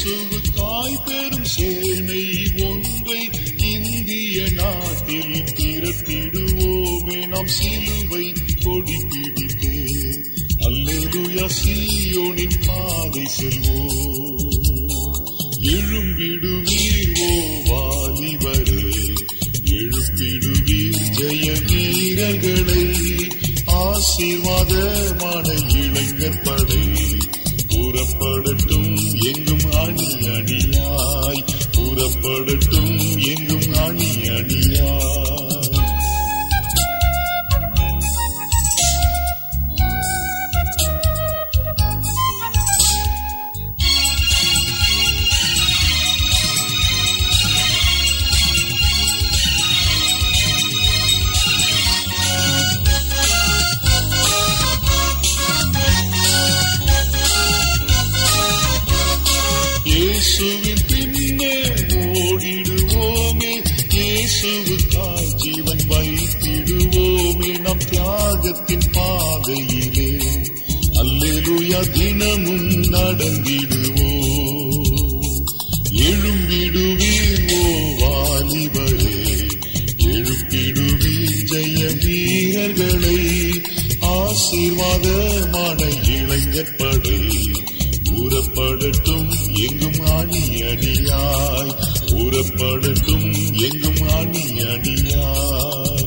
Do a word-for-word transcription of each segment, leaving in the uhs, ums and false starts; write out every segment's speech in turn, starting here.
இயேசுவுக்காய் பெரும் சேனை ஒன்றை இந்திய நாட்டில் திரட்டிடுவோமே நாம் சிலுவை கொடி பிடித்தே. அல்லேலூயா, சீயோனின் பாதை செல்வோம். எழும்பிடுவீர் ஓ வாலிபரே, எழுப்பிடுவீர் ஜெய வீரர்களை. ஆசீர்வாதமான இளைஞர் படை புறப்படட்டும் எங்கும் அணி அணியாய், புறப்படட்டும் எங்கும் அணி அணியாய். இயேசுவின் பின்னே ஓடிடுவோமே, இயேசுவுக்காய் ஜீவன் வைத்திடுவோமே நம் தியாகத்தின் பாதையிலே. அல்லேலூயா, தினமும் நடந்திடுவோம். எழும்பிடுவீர் ஓ வாலிபரே, எழுப்பிடுவீர் ஜெய வீரர்களை. ஆசீர்வாதமான இளைஞர் படை புறப்படட்டும் எங்கும் அணி அணியாய், புறப்படட்டும் எங்கும் அணி அணியாய்.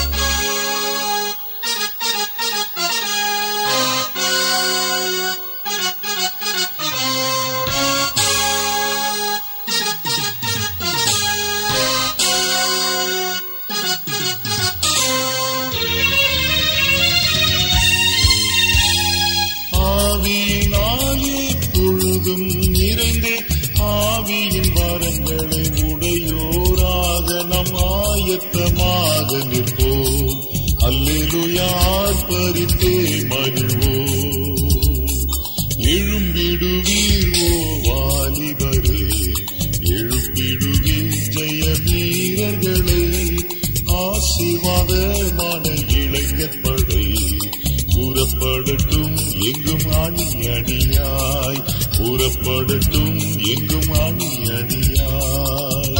ஆவியினாலே பொழுதும் நிறைந்தே ஆவியின் வரங்களை உடையோராக நாம் ஆயத்தமாக நிற்போம். அல்லேலூயா, ஆர்ப்பரித்தே மகிழ்வோம். எழும்பிடுவீர் ஓ வாலிபரே, எழுப்பிடுவீர் ஜெய வீரர்களை. ஆசீர்வாதமான இளைஞர் படை புறப்படட்டும் எங்கும் அணி அணியாய், புறப்படட்டும் எங்கும் அணி அணியாய்.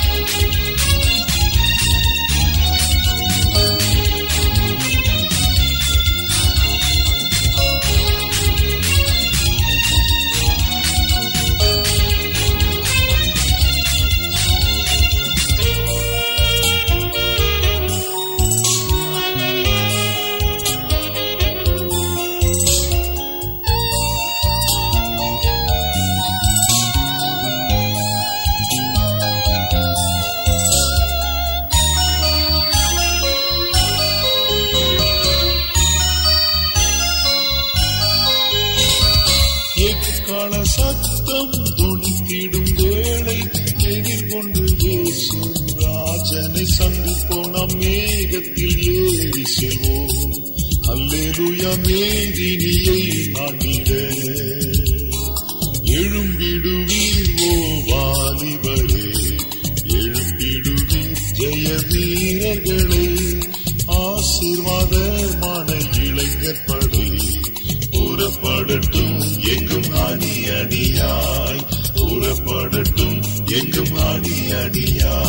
எக்கால சத்தம் துணித்திடும் வேளை எதிர்கொண்டு இயேசு ராஜனை சந்திப்போம். நாம் மேகத்தில் ஏறி செல்வோம். அல்லேலூயா, மேதினியை ஆண்டிட. எழும்பிடுவீர் ஓ வாலிபரே, எழும்பிடுவீர் ஜெய வீரர்களை. ஆசீர்வாதமான இளைஞர் படை புறப்படட்டும் எங்கும் அணி அணியாய், புறப்படட்டும் எங்கும் அணி அணியாய்.